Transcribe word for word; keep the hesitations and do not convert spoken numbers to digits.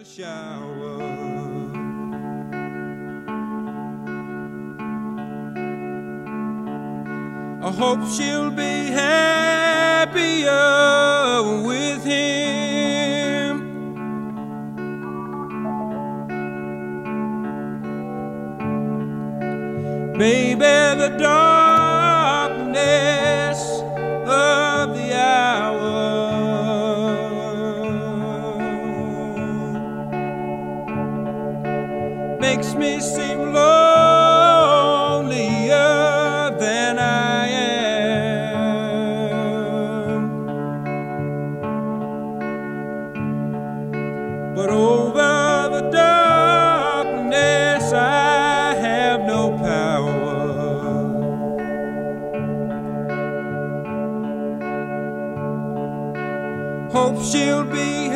shower. I hope she'll be happier with him. Maybe the darkness of the hour makes me seem lonelier than I am. But over the darkness I have no power. Hope she'll be